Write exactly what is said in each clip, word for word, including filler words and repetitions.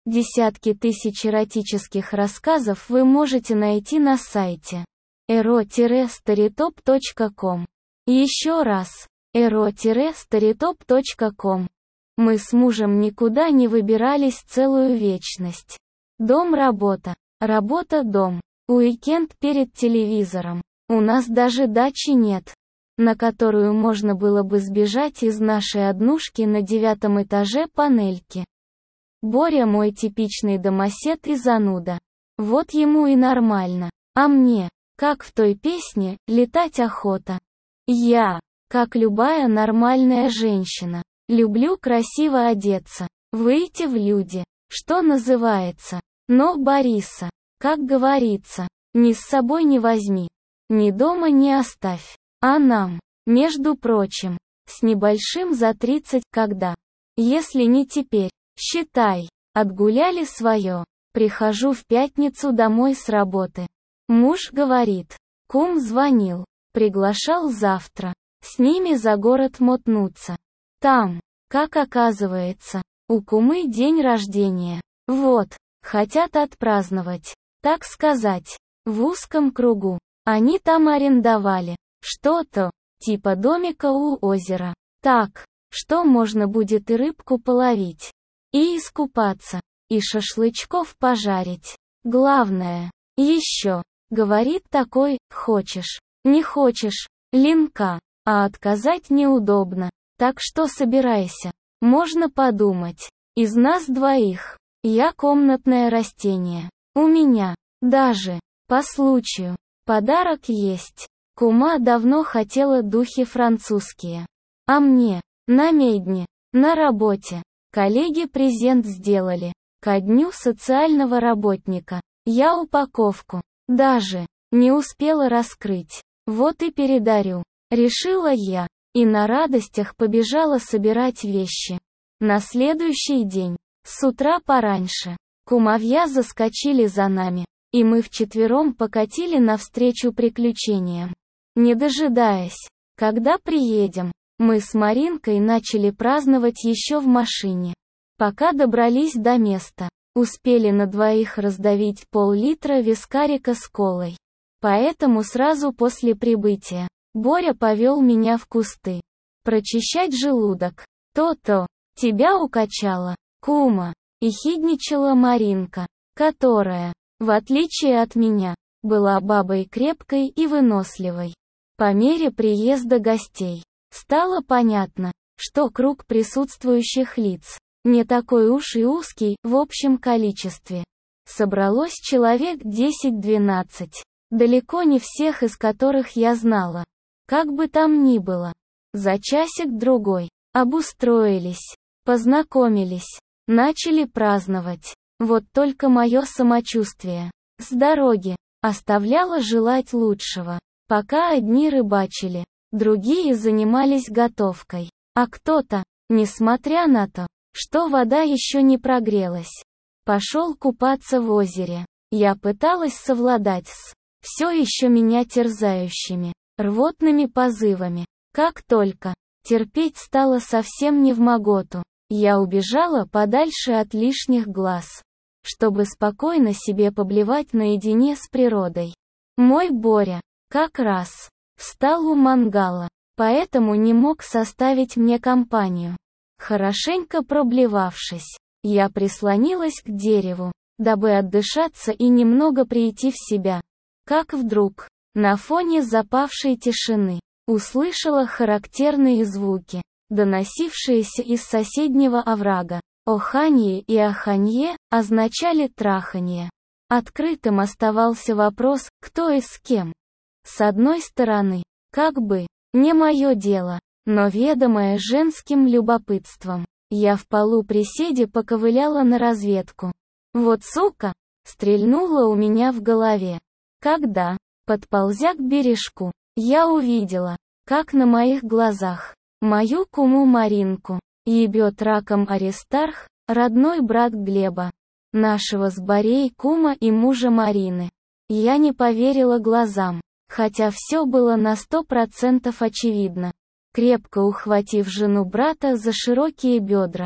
Десятки тысяч эротических рассказов вы можете найти на сайте эро старитоп точка ком. Еще раз, эро старитоп точка ком. Мы с мужем никуда не выбирались целую вечность. Дом-работа, работа-дом, уикенд перед телевизором. У нас даже дачи нет, на которую можно было бы сбежать из нашей однушки на девятом этаже панельки. Боря мой типичный домосед и зануда. Вот ему и нормально. А мне, как в той песне, летать охота. Я, как любая нормальная женщина, люблю красиво одеться, выйти в люди, что называется. Но Бориса, как говорится, ни с собой не возьми, ни дома не оставь. А нам, между прочим, с небольшим за тридцать, когда, если не теперь, считай, отгуляли свое. Прихожу в пятницу домой с работы. Муж говорит, кум звонил, приглашал завтра, с ними за город мотнуться. Там, как оказывается, у кумы день рождения. Вот, хотят отпраздновать, так сказать, в узком кругу. Они там арендовали что-то, типа домика у озера. Так, что можно будет и рыбку половить, и искупаться, и шашлычков пожарить. Главное, еще, говорит такой, хочешь, не хочешь, линка, а отказать неудобно, так что собирайся. Можно подумать, из нас двоих, я комнатное растение. У меня, даже, по случаю, подарок есть. Кума давно хотела духи французские. А мне, на медне, на работе, коллеги презент сделали. Ко дню социального работника. Я упаковку, даже, не успела раскрыть. Вот и передарю. Решила я. И на радостях побежала собирать вещи. На следующий день, с утра пораньше, кумовья заскочили за нами, и мы вчетвером покатили навстречу приключениям. Не дожидаясь, когда приедем, мы с Маринкой начали праздновать еще в машине. Пока добрались до места, успели на двоих раздавить пол-литра вискарика с колой. Поэтому сразу после прибытия, Боря повел меня в кусты. Прочищать желудок. То-то, тебя укачало, кума, ехидничала Маринка, которая, в отличие от меня, была бабой крепкой и выносливой. По мере приезда гостей, стало понятно, что круг присутствующих лиц не такой уж и узкий в общем количестве. Собралось человек десять-двенадцать, далеко не всех из которых я знала. Как бы там ни было, за часик-другой, обустроились, познакомились, начали праздновать. Вот только мое самочувствие, с дороги, оставляло желать лучшего. Пока одни рыбачили, другие занимались готовкой, а кто-то, несмотря на то, что вода еще не прогрелась, пошел купаться в озере. Я пыталась совладать с все еще меня терзающими рвотными позывами. Как только терпеть стало совсем невмоготу, я убежала подальше от лишних глаз, чтобы спокойно себе поблевать наедине с природой. Мой Боря, как раз, встал у мангала, поэтому не мог составить мне компанию. Хорошенько проблевавшись, я прислонилась к дереву, дабы отдышаться и немного прийти в себя. Как вдруг, на фоне запавшей тишины, услышала характерные звуки, доносившиеся из соседнего оврага. Оханье и аханье означали траханье. Открытым оставался вопрос, кто и с кем. С одной стороны, как бы, не мое дело, но ведомое женским любопытством, я в полуприседе поковыляла на разведку. Вот сука, стрельнула у меня в голове. Когда, подползя к бережку, я увидела, как на моих глазах, мою куму Маринку, ебет раком Аристарх, родной брат Глеба, нашего с Борей кума и мужа Марины. Я не поверила глазам. Хотя все было на сто процентов очевидно. Крепко ухватив жену брата за широкие бедра,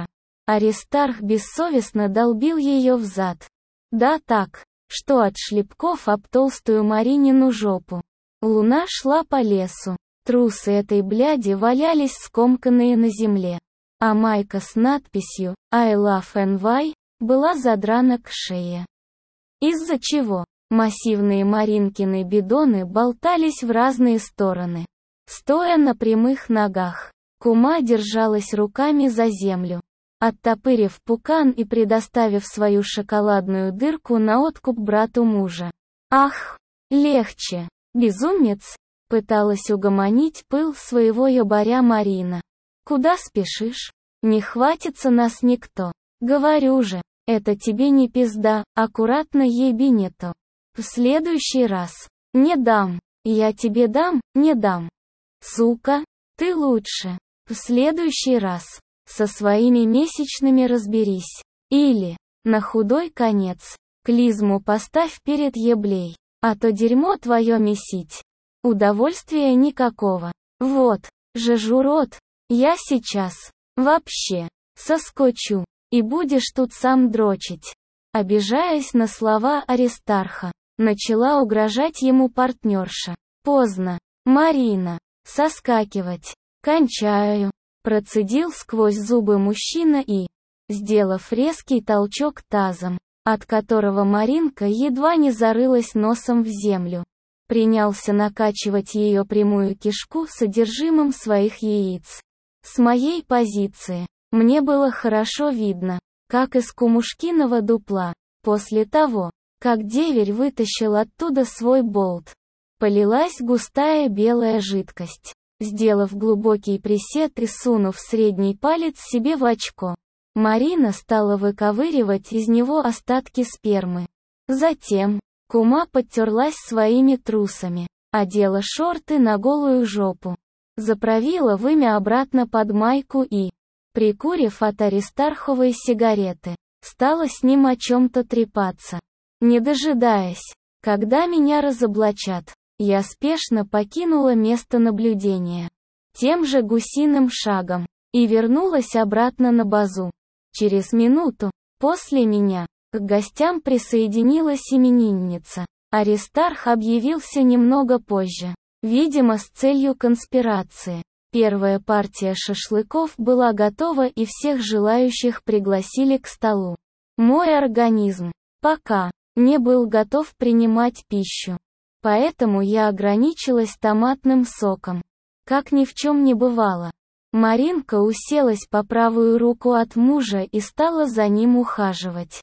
Аристарх бессовестно долбил ее взад. Да так, что от шлепков об толстую Маринину жопу. Луна шла по лесу. Трусы этой бляди валялись скомканные на земле. А майка с надписью «I love эн вай» была задрана к шее. Из-за чего массивные Маринкины бидоны болтались в разные стороны. Стоя на прямых ногах, кума держалась руками за землю, оттопырив пукан и предоставив свою шоколадную дырку на откуп брату мужа. «Ах, легче, безумец!» — пыталась угомонить пыл своего ябаря Марина. «Куда спешишь? Не хватится нас никто. Говорю же, это тебе не пизда, аккуратно еби не то. В следующий раз. Не дам. Я тебе дам, не дам. Сука, ты лучше. В следующий раз. Со своими месячными разберись. Или, на худой конец, клизму поставь перед еблей, а то дерьмо твое месить. Удовольствия никакого. Вот, же журот, я сейчас, вообще, соскочу, и будешь тут сам дрочить». Обижаясь на слова Аристарха, начала угрожать ему партнерша. «Поздно, Марина, соскакивать. Кончаю», процедил сквозь зубы мужчина и, сделав резкий толчок тазом, от которого Маринка едва не зарылась носом в землю, принялся накачивать ее прямую кишку содержимым своих яиц. С моей позиции, мне было хорошо видно, как из кумушкиного дупла, после того, как деверь вытащил оттуда свой болт, полилась густая белая жидкость. Сделав глубокий присед и сунув средний палец себе в очко, Марина стала выковыривать из него остатки спермы. Затем, кума подтерлась своими трусами, одела шорты на голую жопу, заправила вымя обратно под майку и, прикурив от аристарховой сигареты, стала с ним о чем-то трепаться. Не дожидаясь, когда меня разоблачат, я спешно покинула место наблюдения. Тем же гусиным шагом, и вернулась обратно на базу. Через минуту, после меня, к гостям присоединилась именинница. Аристарх объявился немного позже, видимо с целью конспирации. Первая партия шашлыков была готова и всех желающих пригласили к столу. Мой организм, пока, не был готов принимать пищу. Поэтому я ограничилась томатным соком. Как ни в чем не бывало. Маринка уселась по правую руку от мужа и стала за ним ухаживать.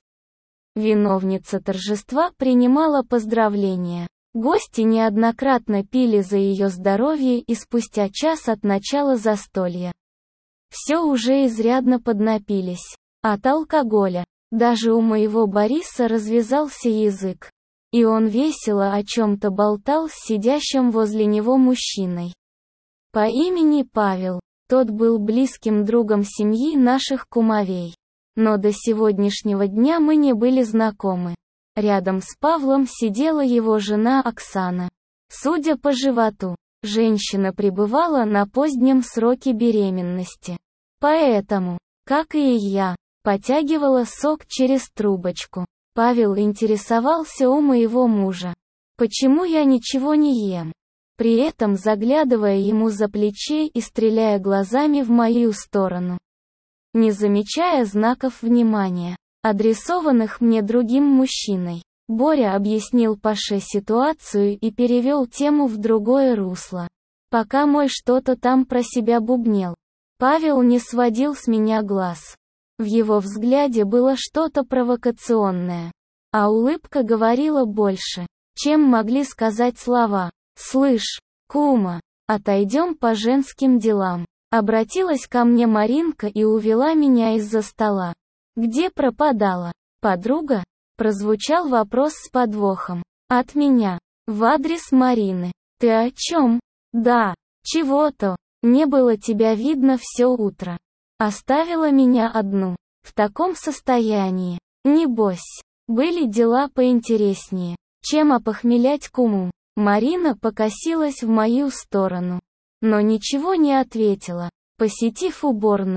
Виновница торжества принимала поздравления. Гости неоднократно пили за ее здоровье и спустя час от начала застолья все уже изрядно поднапились. От алкоголя. Даже у моего Бориса развязался язык. И он весело о чем-то болтал с сидящим возле него мужчиной. По имени Павел. Тот был близким другом семьи наших кумовей. Но до сегодняшнего дня мы не были знакомы. Рядом с Павлом сидела его жена Оксана. Судя по животу, женщина пребывала на позднем сроке беременности. Поэтому, как и я, потягивала сок через трубочку. Павел интересовался у моего мужа, почему я ничего не ем, при этом заглядывая ему за плечи и стреляя глазами в мою сторону, не замечая знаков внимания, адресованных мне другим мужчиной. Боря объяснил Паше ситуацию и перевел тему в другое русло. Пока мой что-то там про себя бубнел, Павел не сводил с меня глаз. В его взгляде было что-то провокационное, а улыбка говорила больше, чем могли сказать слова. «Слышь, кума, отойдем по женским делам», обратилась ко мне Маринка и увела меня из-за стола. «Где пропадала, подруга?» Прозвучал вопрос с подвохом. От меня, в адрес Марины. «Ты о чем?» «Да, чего-то, не было тебя видно все утро. Оставила меня одну, в таком состоянии. Небось, были дела поинтереснее, чем опохмелять куму». Марина покосилась в мою сторону, но ничего не ответила. Посетив уборную,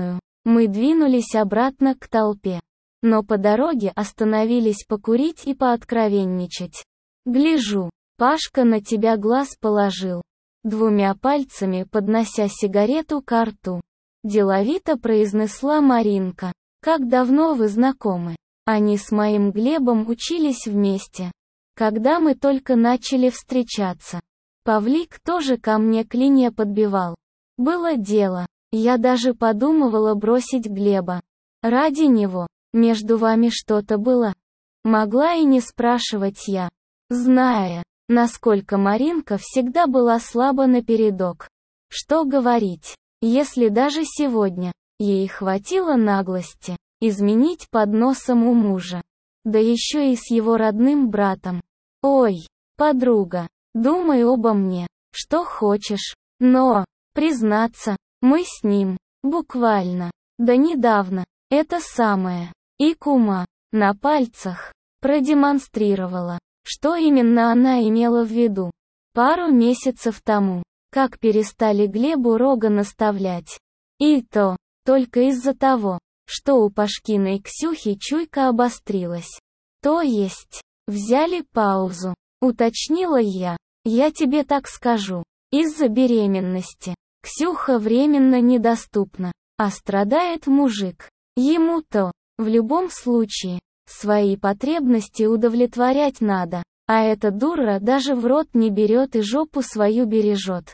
Мы двинулись обратно к толпе. Но по дороге остановились покурить и пооткровенничать. Гляжу, Пашка на тебя глаз положил. Двумя пальцами поднося сигарету ко рту. Деловито произнесла Маринка. Как давно вы знакомы? Они с моим Глебом учились вместе. Когда мы только начали встречаться. Павлик тоже ко мне клинья подбивал. Было дело. Я даже подумывала бросить Глеба. Ради него. Между вами что-то было? Могла и не спрашивать я. Зная, насколько Маринка всегда была слаба напередок. Что говорить, если даже сегодня ей хватило наглости изменить под носом у мужа. Да еще и с его родным братом. Ой, подруга, думай обо мне, что хочешь. Но, признаться, мы с ним, буквально, да недавно, это самое, и кума, на пальцах, продемонстрировала, что именно она имела в виду. Пару месяцев тому, как перестали Глебу рога наставлять. И то, только из-за того, что у Пашкиной Ксюхи чуйка обострилась. То есть, взяли паузу, уточнила я. Я тебе так скажу, из-за беременности. Ксюха временно недоступна, а страдает мужик. Ему-то, в любом случае, свои потребности удовлетворять надо, а эта дура даже в рот не берет и жопу свою бережет.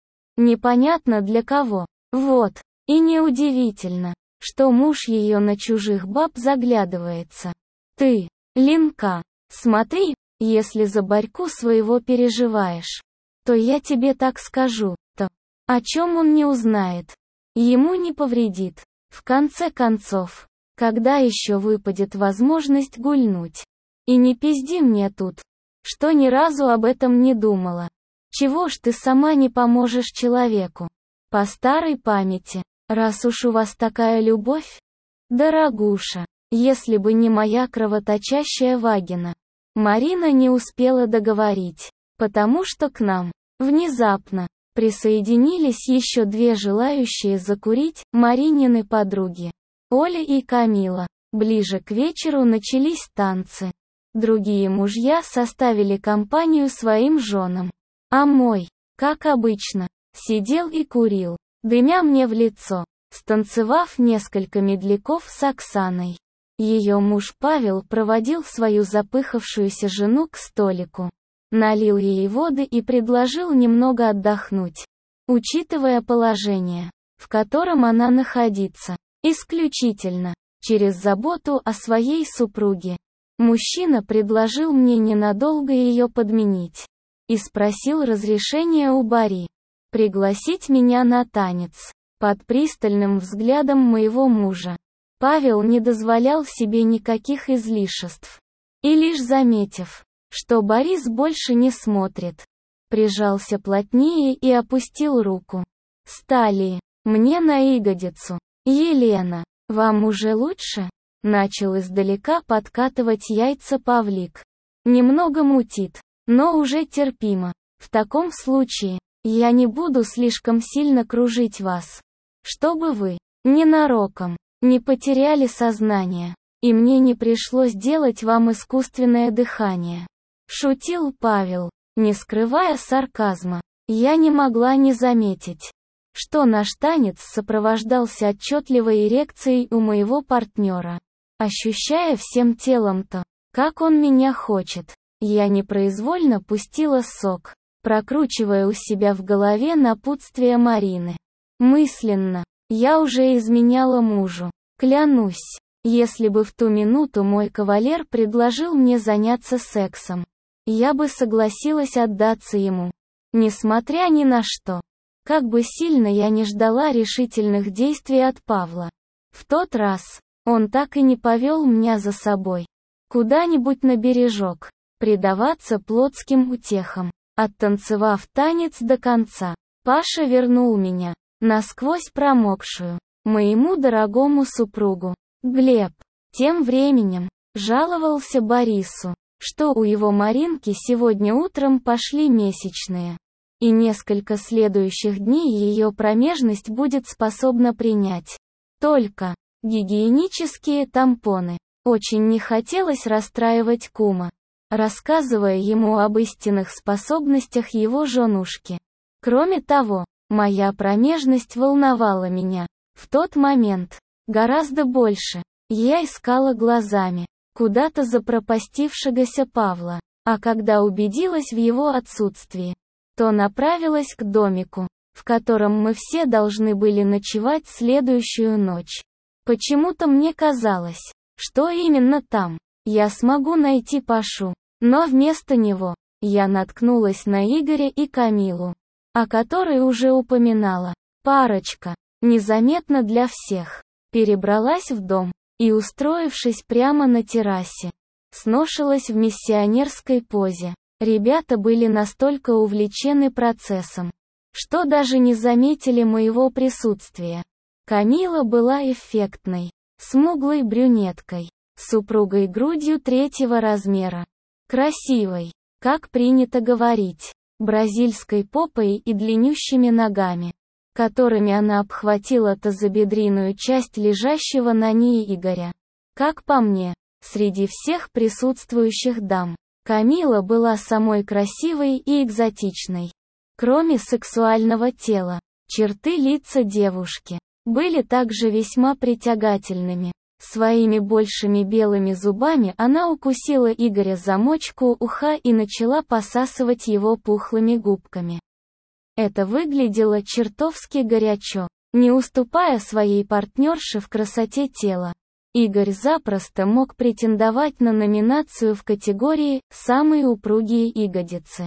Непонятно для кого. Вот, и неудивительно, что муж ее на чужих баб заглядывается. Ты, Линка, смотри, если за Борьку своего переживаешь, то я тебе так скажу, то, о чем он не узнает, ему не повредит. В конце концов, когда еще выпадет возможность гульнуть? И не пизди мне тут, что ни разу об этом не думала. Чего ж ты сама не поможешь человеку? По старой памяти, раз уж у вас такая любовь? Дорогуша, если бы не моя кровоточащая вагина. Марина не успела договорить, потому что к нам, внезапно, присоединились еще две желающие закурить, Маринины подруги. Оля и Камила. Ближе к вечеру начались танцы. Другие мужья составили компанию своим женам. А мой, как обычно, сидел и курил, дымя мне в лицо, станцевав несколько медляков с Оксаной. Ее муж Павел проводил свою запыхавшуюся жену к столику. Налил ей воды и предложил немного отдохнуть. Учитывая положение, в котором она находится, исключительно, через заботу о своей супруге. Мужчина предложил мне ненадолго ее подменить. И спросил разрешения у Бари. Пригласить меня на танец. Под пристальным взглядом моего мужа. Павел не дозволял себе никаких излишеств. И лишь заметив, что Борис больше не смотрит, прижался плотнее и опустил руку. Стали, мне на ягодицу. Елена, вам уже лучше? Начал издалека подкатывать яйца Павлик. Немного мутит, но уже терпимо. В таком случае, я не буду слишком сильно кружить вас. Чтобы вы, ненароком, не потеряли сознание, и мне не пришлось делать вам искусственное дыхание. Шутил Павел, не скрывая сарказма. Я не могла не заметить, что наш танец сопровождался отчетливой эрекцией у моего партнера. Ощущая всем телом то, как он меня хочет, я непроизвольно пустила сок, прокручивая у себя в голове напутствие Марины. Мысленно, я уже изменяла мужу. Клянусь, если бы в ту минуту мой кавалер предложил мне заняться сексом, я бы согласилась отдаться ему. Несмотря ни на что. Как бы сильно я не ждала решительных действий от Павла. В тот раз, он так и не повел меня за собой. Куда-нибудь на бережок. Предаваться плотским утехам. Оттанцевав танец до конца, Паша вернул меня, насквозь промокшую, моему дорогому супругу. Глеб, тем временем, жаловался Борису, что у его Маринки сегодня утром пошли месячные. И несколько следующих дней ее промежность будет способна принять Только гигиенические тампоны. Очень не хотелось расстраивать кума, рассказывая ему об истинных способностях его женушки. Кроме того, моя промежность волновала меня. В тот момент гораздо больше. Я искала глазами куда-то запропастившегося Павла, а когда убедилась в его отсутствии, то направилась к домику, в котором мы все должны были ночевать следующую ночь. Почему-то мне казалось, что именно там я смогу найти Пашу, но вместо него я наткнулась на Игоря и Камилу, о которой уже упоминала. Парочка, незаметно для всех, перебралась в дом и, устроившись прямо на террасе, сношилась в миссионерской позе. Ребята были настолько увлечены процессом, что даже не заметили моего присутствия. Камила была эффектной, смуглой брюнеткой, супругой грудью третьего размера, красивой, как принято говорить, бразильской попой и длиннющими ногами, которыми она обхватила тазобедренную часть лежащего на ней Игоря. Как по мне, среди всех присутствующих дам, Камила была самой красивой и экзотичной. Кроме сексуального тела, черты лица девушки были также весьма притягательными. Своими большими белыми зубами она укусила Игоря за мочку уха и начала посасывать его пухлыми губками. Это выглядело чертовски горячо, не уступая своей партнерше в красоте тела. Игорь запросто мог претендовать на номинацию в категории «Самые упругие ягодицы».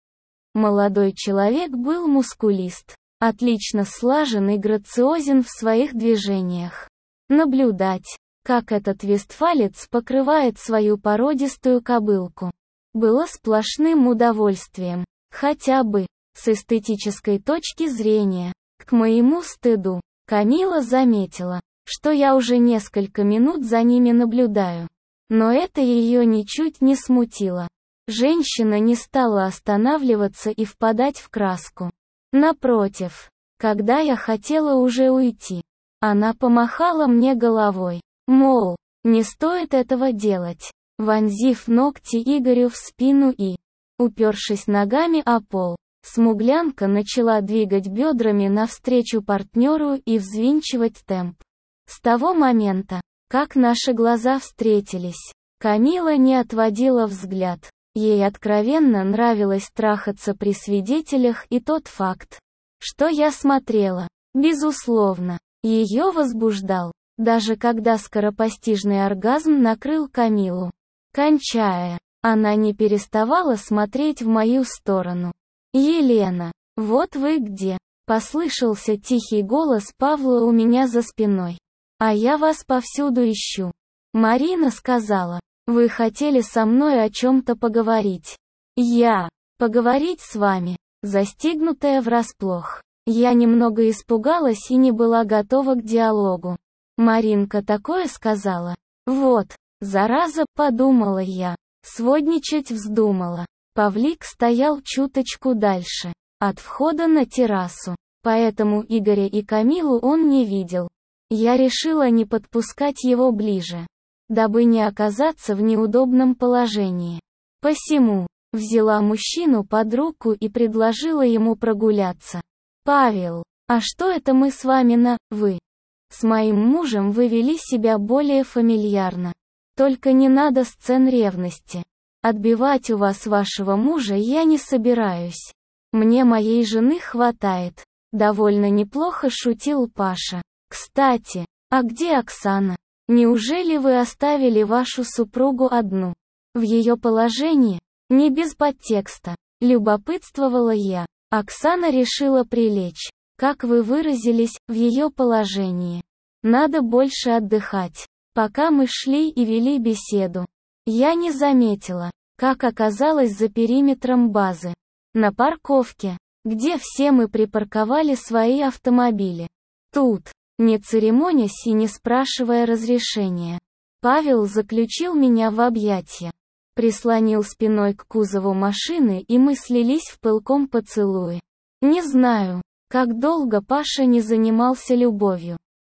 Молодой человек был мускулист, отлично слажен и грациозен в своих движениях. Наблюдать, как этот вестфалец покрывает свою породистую кобылку, было сплошным удовольствием, хотя бы с эстетической точки зрения. К моему стыду, Камила заметила, что я уже несколько минут за ними наблюдаю. Но это ее ничуть не смутило. Женщина не стала останавливаться и впадать в краску. Напротив, когда я хотела уже уйти, она помахала мне головой, мол, не стоит этого делать, вонзив ногти Игорю в спину и, упершись ногами о пол, смуглянка начала двигать бедрами навстречу партнеру и взвинчивать темп. С того момента, как наши глаза встретились, Камила не отводила взгляд. Ей откровенно нравилось трахаться при свидетелях, и тот факт, что я смотрела, безусловно, ее возбуждал, даже когда скоропостижный оргазм накрыл Камилу. Кончая, она не переставала смотреть в мою сторону. «Елена, вот вы где!» — послышался тихий голос Павла у меня за спиной. «А я вас повсюду ищу». Марина сказала, «Вы хотели со мной о чем-то поговорить». Я. Поговорить с вами, застигнутая врасплох. Я немного испугалась и не была готова к диалогу. Маринка такое сказала. Вот, зараза, подумала я. Сводничать вздумала. Павлик стоял чуточку дальше, от входа на террасу, поэтому Игоря и Камилу он не видел. Я решила не подпускать его ближе, дабы не оказаться в неудобном положении. Посему, взяла мужчину под руку и предложила ему прогуляться. «Павел, а что это мы с вами на «вы»? С моим мужем вы вели себя более фамильярно. Только не надо сцен ревности. Отбивать у вас вашего мужа я не собираюсь. Мне моей жены хватает». Довольно неплохо шутил Паша. «Кстати, а где Оксана? Неужели вы оставили вашу супругу одну? В ее положении, не без подтекста, любопытствовала я. Оксана решила прилечь, как вы выразились, в ее положении. Надо больше отдыхать». Пока мы шли и вели беседу, я не заметила, как оказалась за периметром базы. На парковке, где все мы припарковали свои автомобили. Тут, не церемонясь и не спрашивая разрешения, Павел заключил меня в объятия, прислонил спиной к кузову машины, и мы слились в пылком поцелуе. Не знаю, как долго Паша не занимался любовью.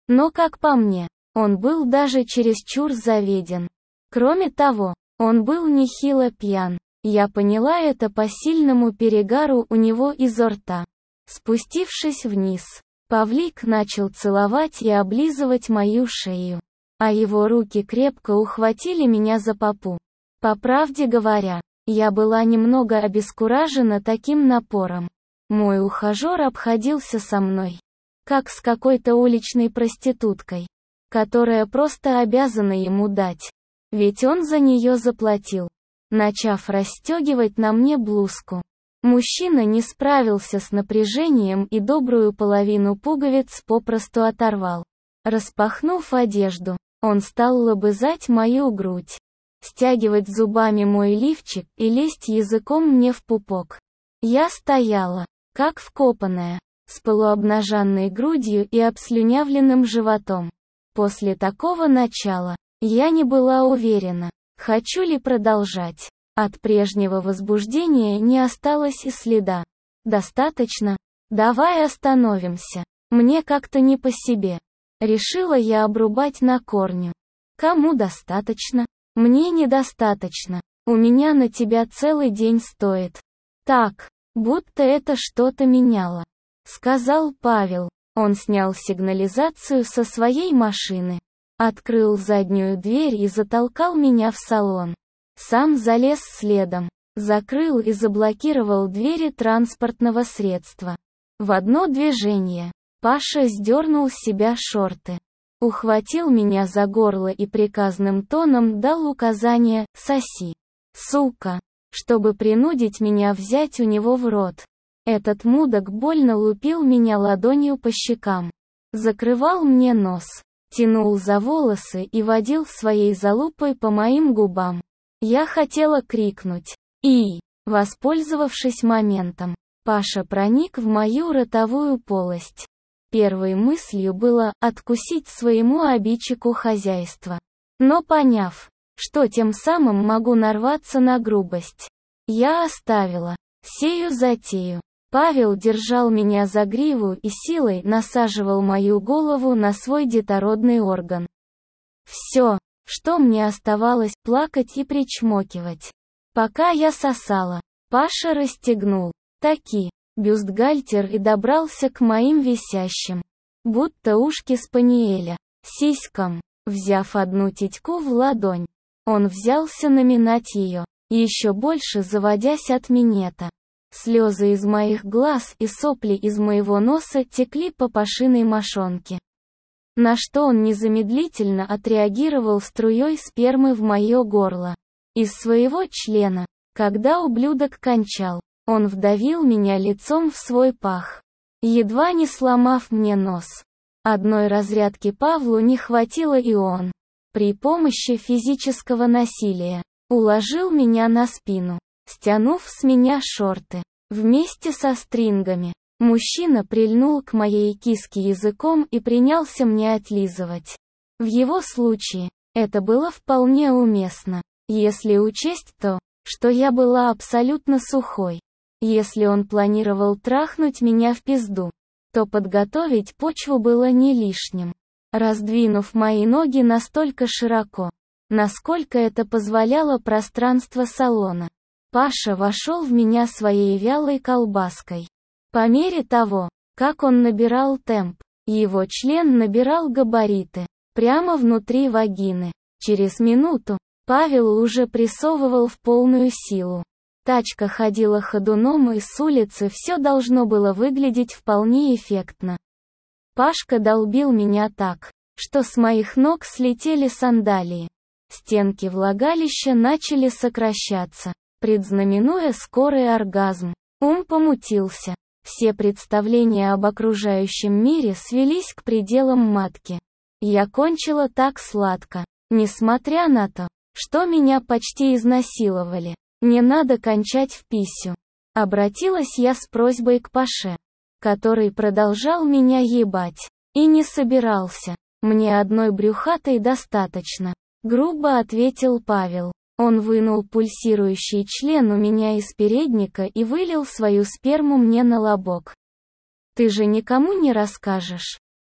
Но, как по мне, он был даже чересчур заведен. Кроме того, он был нехило пьян. Я поняла это по сильному перегару у него изо рта. Спустившись вниз, Павлик начал целовать и облизывать мою шею, а его руки крепко ухватили меня за попу. По правде говоря, я была немного обескуражена таким напором. Мой ухажер обходился со мной, как с какой-то уличной проституткой, которая просто обязана ему дать, ведь он за нее заплатил. Начав расстегивать на мне блузку, мужчина не справился с напряжением и добрую половину пуговиц попросту оторвал. Распахнув одежду, он стал лобызать мою грудь, стягивать зубами мой лифчик и лезть языком мне в пупок. Я стояла, как вкопанная, с полуобнаженной грудью и обслюнявленным животом. После такого начала, я не была уверена, хочу ли продолжать. От прежнего возбуждения не осталось и следа. Достаточно? Давай остановимся. Мне как-то не по себе. Решила я обрубать на корню. Кому достаточно? Мне недостаточно. У меня на тебя целый день стоит. Так, будто это что-то меняло. Сказал Павел. Он снял сигнализацию со своей машины, открыл заднюю дверь и затолкал меня в салон. Сам залез следом, закрыл и заблокировал двери транспортного средства. В одно движение Паша сдернул с себя шорты, ухватил меня за горло и приказным тоном дал указание «соси, сука», чтобы принудить меня взять у него в рот. Этот мудак больно лупил меня ладонью по щекам, закрывал мне нос, тянул за волосы и водил своей залупой по моим губам. Я хотела крикнуть «И!», воспользовавшись моментом. Паша проник в мою ротовую полость. Первой мыслью было откусить своему обидчику хозяйство. Но поняв, что тем самым могу нарваться на грубость, я оставила сею затею. Павел держал меня за гриву и силой насаживал мою голову на свой детородный орган. Все, что мне оставалось, плакать и причмокивать. Пока я сосала, Паша расстегнул таки бюстгальтер и добрался к моим висящим, будто ушки спаниеля, сиськам. Взяв одну титьку в ладонь, он взялся наминать ее, еще больше заводясь от минета. Слезы из моих глаз и сопли из моего носа текли по Пашиной мошонке. На что он незамедлительно отреагировал струей спермы в мое горло. Из своего члена, когда ублюдок кончал, он вдавил меня лицом в свой пах, едва не сломав мне нос. Одной разрядки Павлу не хватило, и он, при помощи физического насилия, уложил меня на спину, стянув с меня шорты. Вместе со стрингами, мужчина прильнул к моей киске языком и принялся мне отлизывать. В его случае, это было вполне уместно, если учесть то, что я была абсолютно сухой. Если он планировал трахнуть меня в пизду, то подготовить почву было не лишним. Раздвинув мои ноги настолько широко, насколько это позволяло пространство салона, Паша вошел в меня своей вялой колбаской. По мере того, как он набирал темп, его член набирал габариты, прямо внутри вагины. Через минуту, Павел уже прессовывал в полную силу. Тачка ходила ходуном, и с улицы все должно было выглядеть вполне эффектно. Пашка долбил меня так, что с моих ног слетели сандалии. Стенки влагалища начали сокращаться, предзнаменуя скорый оргазм. Ум помутился. Все представления об окружающем мире свелись к пределам матки. Я кончила так сладко, несмотря на то, что меня почти изнасиловали. Не надо кончать в писю. Обратилась я с просьбой к Паше, который продолжал меня ебать. И не собирался. Мне одной брюхатой достаточно. Грубо ответил Павел. Он вынул пульсирующий член у меня из передника и вылил свою сперму мне на лобок. Ты же никому не расскажешь?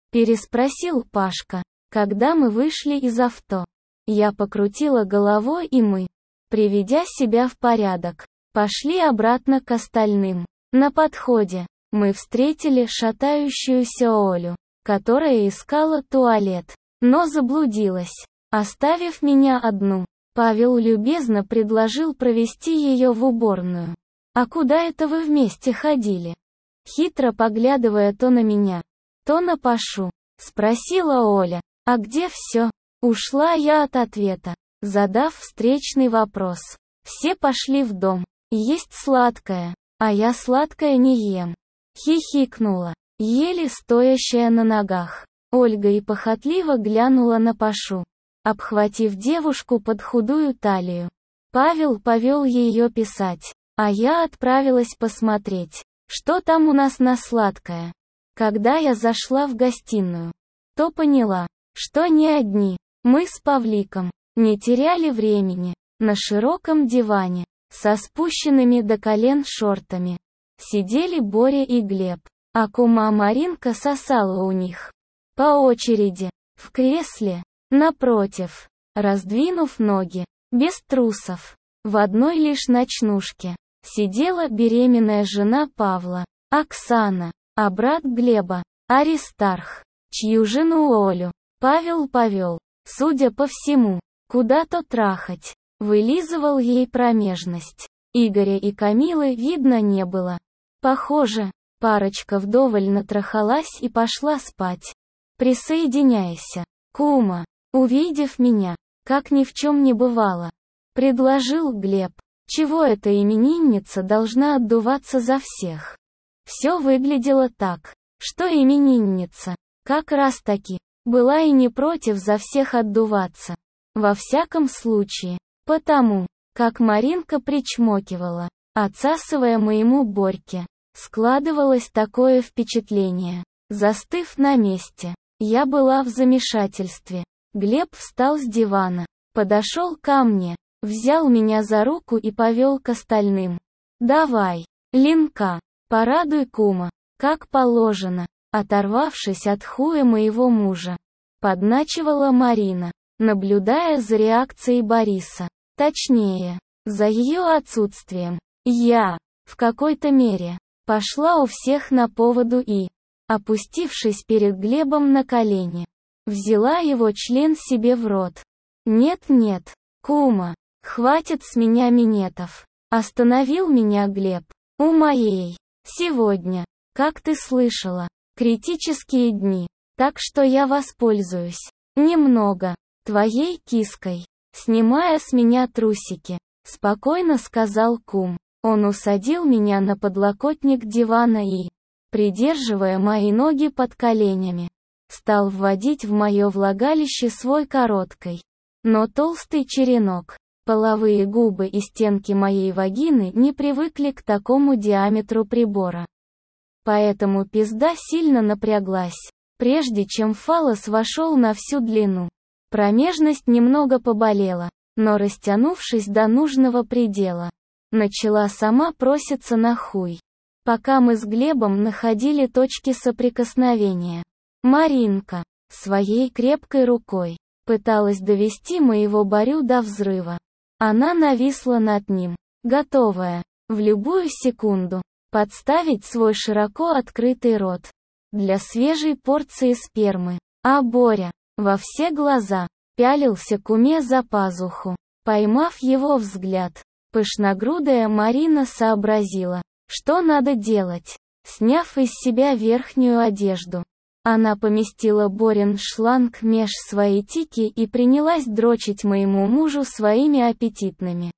переспросил Пашка, когда мы вышли из авто. Я покрутила головой, и мы, приведя себя в порядок, пошли обратно к остальным. На подходе мы встретили шатающуюся Олю, которая искала туалет, но заблудилась, оставив меня одну. Павел любезно предложил провести ее в уборную. «А куда это вы вместе ходили?» Хитро поглядывая то на меня, то на Пашу, спросила Оля. «А где все?» Ушла я от ответа, задав встречный вопрос. Все пошли в дом. Есть сладкое, а я сладкое не ем. Хихикнула, еле стоящая на ногах. Ольга и похотливо глянула на Пашу, обхватив девушку под худую талию. Павел повел ее писать, а я отправилась посмотреть, что там у нас на сладкое. Когда я зашла в гостиную, то поняла, что не одни. Мы с Павликом не теряли времени. На широком диване, со спущенными до колен шортами, сидели Боря и Глеб, а кума Маринка сосала у них. По очереди, в кресле, напротив, раздвинув ноги, без трусов, в одной лишь ночнушке, сидела беременная жена Павла, Оксана, а брат Глеба, Аристарх, чью жену Олю Павел повел, судя по всему, куда-то трахать. Вылизывал ей промежность. Игоря и Камилы видно не было. Похоже, парочка вдоволь натрахалась и пошла спать. «Присоединяйся, кума», увидев меня, как ни в чем не бывало, предложил Глеб. Чего эта именинница должна отдуваться за всех? Все выглядело так, что именинница, как раз таки, была и не против за всех отдуваться. Во всяком случае, потому, как Маринка причмокивала, отсасывая моему Борьке, складывалось такое впечатление. Застыв на месте, я была в замешательстве. Глеб встал с дивана, подошел ко мне, взял меня за руку и повел к остальным. «Давай, Линка, порадуй кума, как положено», оторвавшись от хуя моего мужа, подначивала Марина, наблюдая за реакцией Бориса. Точнее, за ее отсутствием. Я, в какой-то мере, пошла у всех на поводу и, опустившись перед Глебом на колени, взяла его член себе в рот. «Нет-нет, кума, хватит с меня минетов», остановил меня Глеб. «У моей, сегодня, как ты слышала, критические дни, так что я воспользуюсь, немного, твоей киской». Снимая с меня трусики, спокойно сказал кум. Он усадил меня на подлокотник дивана и, придерживая мои ноги под коленями, стал вводить в мое влагалище свой короткой, но толстый черенок. Половые губы и стенки моей вагины не привыкли к такому диаметру прибора. Поэтому пизда сильно напряглась, прежде чем фаллос вошел на всю длину. Промежность немного поболела, но растянувшись до нужного предела, начала сама проситься на хуй. Пока мы с Глебом находили точки соприкосновения, Маринка, своей крепкой рукой, пыталась довести моего Борю до взрыва. Она нависла над ним, готовая, в любую секунду, подставить свой широко открытый рот для свежей порции спермы, а Боря, во все глаза, пялился куме за пазуху. Поймав его взгляд, пышногрудая Марина сообразила, что надо делать. Сняв из себя верхнюю одежду, она поместила Борин шланг меж своей тики и принялась дрочить моему мужу своими аппетитными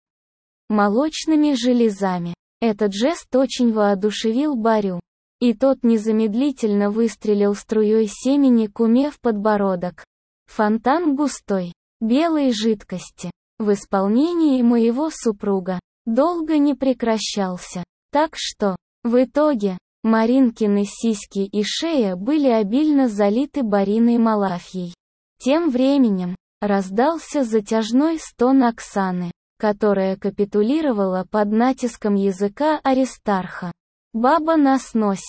молочными железами. Этот жест очень воодушевил Борю, и тот незамедлительно выстрелил струей семени куме в подбородок. Фонтан густой, белой жидкости, в исполнении моего супруга, долго не прекращался. Так что, в итоге, Маринкины сиськи и шея были обильно залиты Бориной малафьей. Тем временем, раздался затяжной стон Оксаны, которая капитулировала под натиском языка Аристарха. «Баба на сносях»,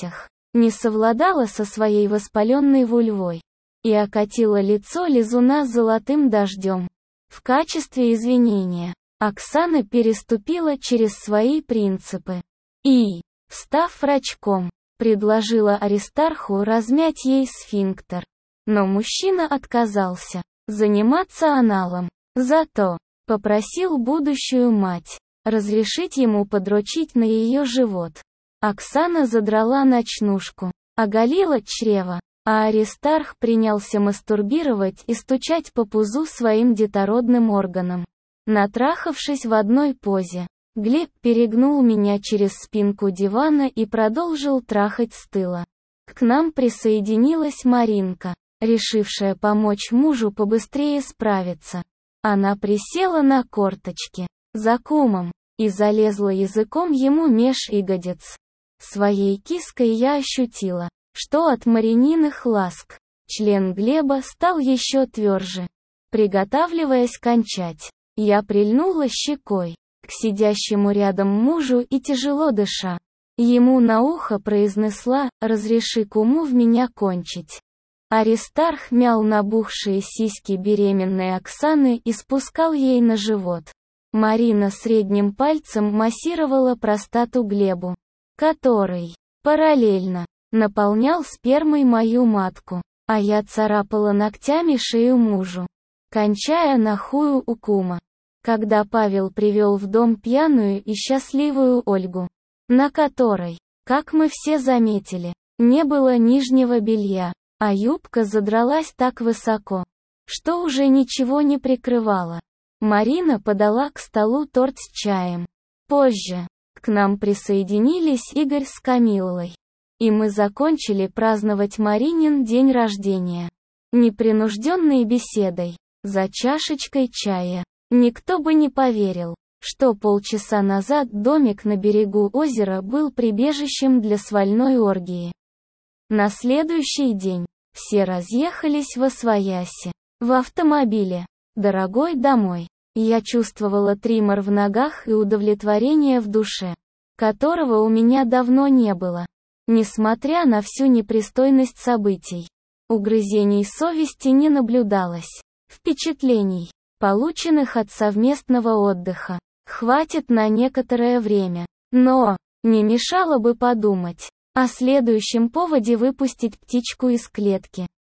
не совладала со своей воспаленной вульвой и окатила лицо лизуна золотым дождем. В качестве извинения, Оксана переступила через свои принципы и, став врачком, предложила Аристарху размять ей сфинктер. Но мужчина отказался заниматься аналом. Зато попросил будущую мать разрешить ему подрочить на ее живот. Оксана задрала ночнушку, оголила чрево, а Аристарх принялся мастурбировать и стучать по пузу своим детородным органом. Натрахавшись в одной позе, Глеб перегнул меня через спинку дивана и продолжил трахать с тыла. К нам присоединилась Маринка, решившая помочь мужу побыстрее справиться. Она присела на корточки за кумом и залезла языком ему меж ягодиц. Своей киской я ощутила, что от Марининых ласк член Глеба стал еще тверже. Приготавливаясь кончать, я прильнула щекой к сидящему рядом мужу и, тяжело дыша, ему на ухо произнесла: «Разреши куму в меня кончить». Аристарх мял набухшие сиськи беременной Оксаны и спускал ей на живот. Марина средним пальцем массировала простату Глебу, который, параллельно, наполнял спермой мою матку, а я царапала ногтями шею мужу, кончая на хую у кума. Когда Павел привел в дом пьяную и счастливую Ольгу, на которой, как мы все заметили, не было нижнего белья, а юбка задралась так высоко, что уже ничего не прикрывала, Марина подала к столу торт с чаем. Позже к нам присоединились Игорь с Камиллой, и мы закончили праздновать Маринин день рождения непринужденной беседой за чашечкой чая. Никто бы не поверил, что полчаса назад домик на берегу озера был прибежищем для свальной оргии. На следующий день все разъехались восвояси в автомобиле. Дорогой домой. Я чувствовала тримор в ногах и удовлетворение в душе, которого у меня давно не было. Несмотря на всю непристойность событий, угрызений совести не наблюдалось. Впечатлений, полученных от совместного отдыха, хватит на некоторое время. Но не мешало бы подумать о следующем поводе выпустить птичку из клетки.